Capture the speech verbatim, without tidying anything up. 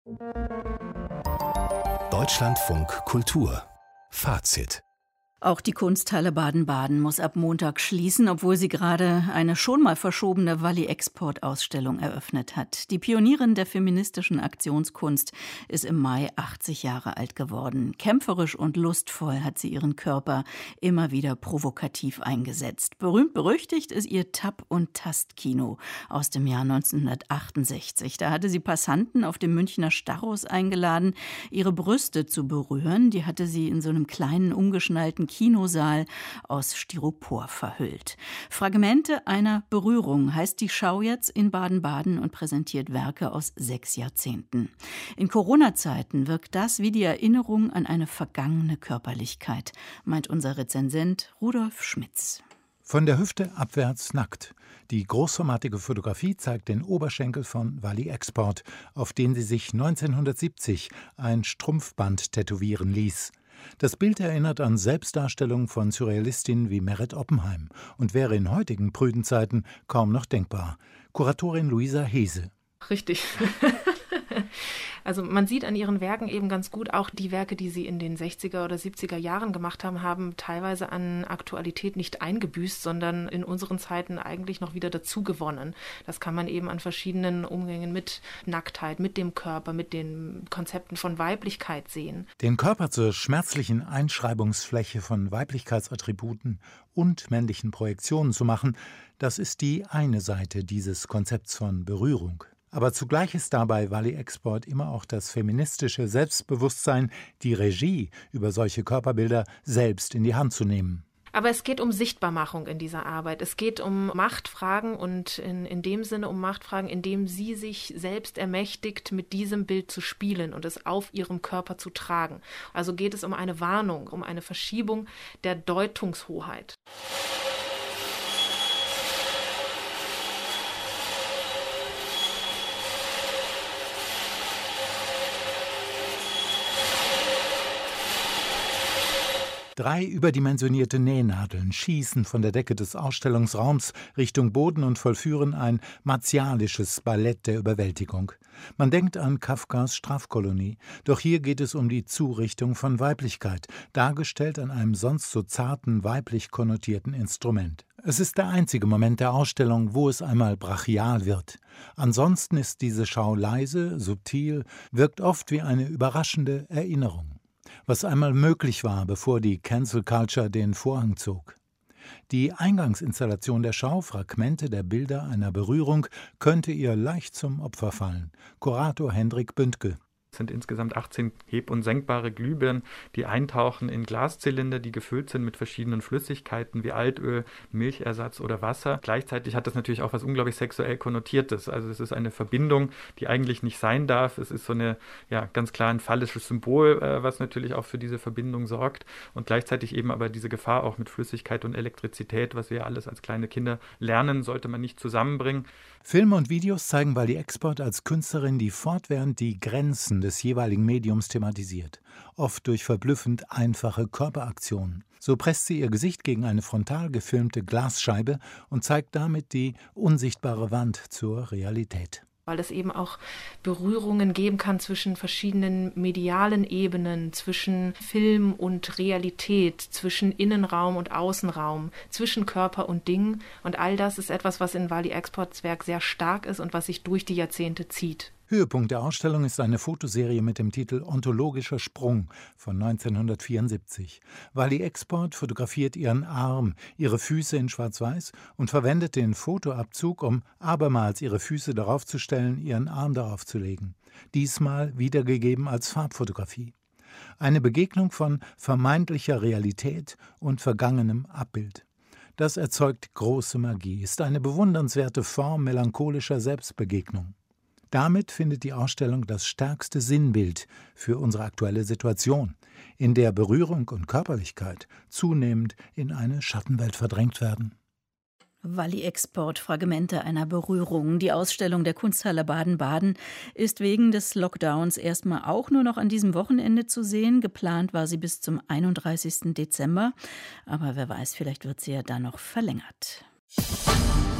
Deutschlandfunk Kultur Fazit. Auch die Kunsthalle Baden-Baden muss ab Montag schließen, obwohl sie gerade eine schon mal verschobene Walli-Export-Ausstellung eröffnet hat. Die Pionierin der feministischen Aktionskunst ist im Mai achtzig Jahre alt geworden. Kämpferisch und lustvoll hat sie ihren Körper immer wieder provokativ eingesetzt. Berühmt-berüchtigt ist ihr Tab- und Tastkino aus dem Jahr neunzehnhundertachtundsechzig. Da hatte sie Passanten auf dem Münchner Stachus eingeladen, ihre Brüste zu berühren. Die hatte sie in so einem kleinen, umgeschnallten Kinosaal aus Styropor verhüllt. Fragmente einer Berührung heißt die Schau jetzt in Baden-Baden und präsentiert Werke aus sechs Jahrzehnten. In Corona-Zeiten wirkt das wie die Erinnerung an eine vergangene Körperlichkeit, meint unser Rezensent Rudolf Schmitz. Von der Hüfte abwärts nackt. Die großformatige Fotografie zeigt den Oberschenkel von Walli Export, auf den sie sich neunzehnhundertsiebzig ein Strumpfband tätowieren ließ. Das Bild erinnert an Selbstdarstellungen von Surrealistinnen wie Meret Oppenheim und wäre in heutigen prüden Zeiten kaum noch denkbar. Kuratorin Luisa Hese. Richtig. Also man sieht an ihren Werken eben ganz gut, auch die Werke, die sie in den sechziger oder siebziger Jahren gemacht haben, haben teilweise an Aktualität nicht eingebüßt, sondern in unseren Zeiten eigentlich noch wieder dazu gewonnen. Das kann man eben an verschiedenen Umgängen mit Nacktheit, mit dem Körper, mit den Konzepten von Weiblichkeit sehen. Den Körper zur schmerzlichen Einschreibungsfläche von Weiblichkeitsattributen und männlichen Projektionen zu machen, das ist die eine Seite dieses Konzepts von Berührung. Aber zugleich ist dabei Walli Export immer auch das feministische Selbstbewusstsein, die Regie über solche Körperbilder selbst in die Hand zu nehmen. Aber es geht um Sichtbarmachung in dieser Arbeit. Es geht um Machtfragen und in, in dem Sinne um Machtfragen, indem sie sich selbst ermächtigt, mit diesem Bild zu spielen und es auf ihrem Körper zu tragen. Also geht es um eine Warnung, um eine Verschiebung der Deutungshoheit. Drei überdimensionierte Nähnadeln schießen von der Decke des Ausstellungsraums Richtung Boden und vollführen ein martialisches Ballett der Überwältigung. Man denkt an Kafkas Strafkolonie, doch hier geht es um die Zurichtung von Weiblichkeit, dargestellt an einem sonst so zarten, weiblich konnotierten Instrument. Es ist der einzige Moment der Ausstellung, wo es einmal brachial wird. Ansonsten ist diese Schau leise, subtil, wirkt oft wie eine überraschende Erinnerung. Was einmal möglich war, bevor die Cancel Culture den Vorhang zog. Die Eingangsinstallation der Schau, Fragmente der Bilder einer Berührung, könnte ihr leicht zum Opfer fallen. Kurator Hendrik Bündke. Es sind insgesamt achtzehn heb- und senkbare Glühbirnen, die eintauchen in Glaszylinder, die gefüllt sind mit verschiedenen Flüssigkeiten wie Altöl, Milchersatz oder Wasser. Gleichzeitig hat das natürlich auch was unglaublich sexuell Konnotiertes. Also es ist eine Verbindung, die eigentlich nicht sein darf. Es ist so eine, ja, ganz klar ein phallisches Symbol, äh, was natürlich auch für diese Verbindung sorgt. Und gleichzeitig eben aber diese Gefahr auch mit Flüssigkeit und Elektrizität, was wir alles als kleine Kinder lernen, sollte man nicht zusammenbringen. Filme und Videos zeigen Walli Export als Künstlerin, die fortwährend die Grenzen des jeweiligen Mediums thematisiert, oft durch verblüffend einfache Körperaktionen. So presst sie ihr Gesicht gegen eine frontal gefilmte Glasscheibe und zeigt damit die unsichtbare Wand zur Realität. Weil es eben auch Berührungen geben kann zwischen verschiedenen medialen Ebenen, zwischen Film und Realität, zwischen Innenraum und Außenraum, zwischen Körper und Ding. Und all das ist etwas, was in Walli Exports Werk sehr stark ist und was sich durch die Jahrzehnte zieht. Höhepunkt der Ausstellung ist eine Fotoserie mit dem Titel Ontologischer Sprung von neunzehnhundertvierundsiebzig. Walli Export fotografiert ihren Arm, ihre Füße in Schwarz-Weiß und verwendet den Fotoabzug, um abermals ihre Füße darauf zu stellen, ihren Arm darauf zu legen. Diesmal wiedergegeben als Farbfotografie. Eine Begegnung von vermeintlicher Realität und vergangenem Abbild. Das erzeugt große Magie, ist eine bewundernswerte Form melancholischer Selbstbegegnung. Damit findet die Ausstellung das stärkste Sinnbild für unsere aktuelle Situation, in der Berührung und Körperlichkeit zunehmend in eine Schattenwelt verdrängt werden. Walli Export, Fragmente einer Berührung. Die Ausstellung der Kunsthalle Baden-Baden ist wegen des Lockdowns erstmal auch nur noch an diesem Wochenende zu sehen. Geplant war sie bis zum einunddreißigsten Dezember. Aber wer weiß, vielleicht wird sie ja dann noch verlängert.